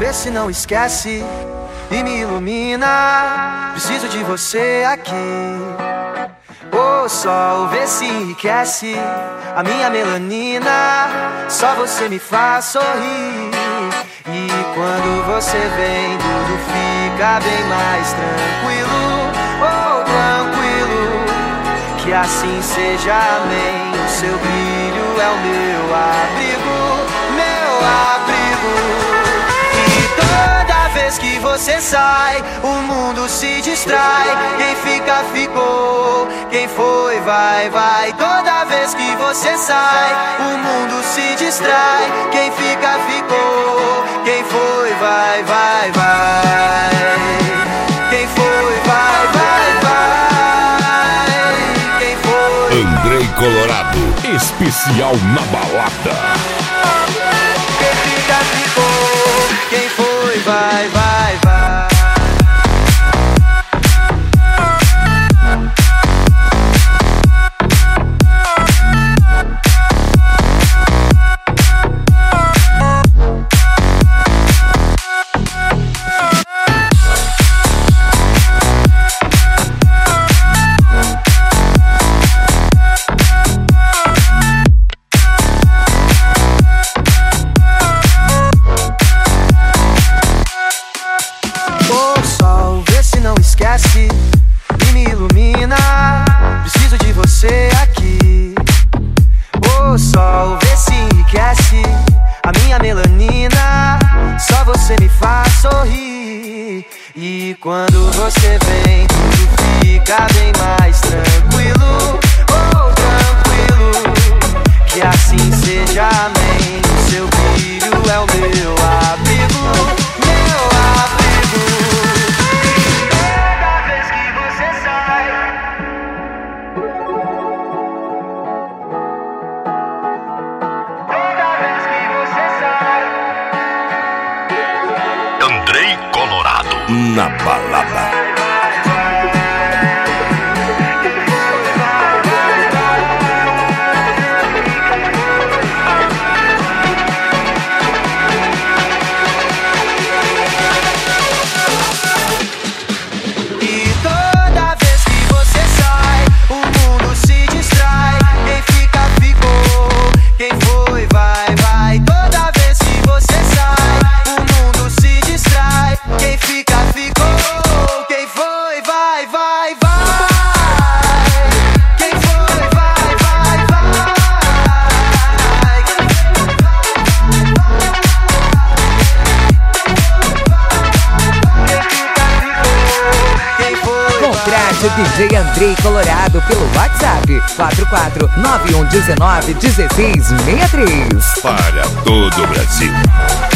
vê se não esquece e me ilumina. Preciso de você aqui. O sol vê se enriquece a minha melanina. Só você me faz sorrir. E quando você vem, tudo fica bem mais tranquilo. Oh, tranquilo. Que assim seja, amém. O seu brilho é o meu abrigo, meu abrigo. E toda vez que você sai, o mundo se distrai. Quem fica, ficou. Quem foi, vai, vai. Toda vez que você sai, o mundo se distrai. Quem fica, ficou. Quem foi, vai, vai, vai. Quem foi, vai, vai, vai. Quem foi? Andrei Colorado, especial na balada. Quem fica, ficou. Quem foi, vai, vai, vai. E me ilumina. Preciso de você aqui. O sol vê se enriquece a minha melanina. Só você me faz sorrir. E quando você vem, tudo fica bem mais tranquilo. Oh, tranquilo. Que assim seja, amém. O seu brilho é o meu abrigo, meu abrigo. Andrei Colorado na balada. DJ Andrei Colorado pelo WhatsApp 44 9119 1663. Para todo o Brasil.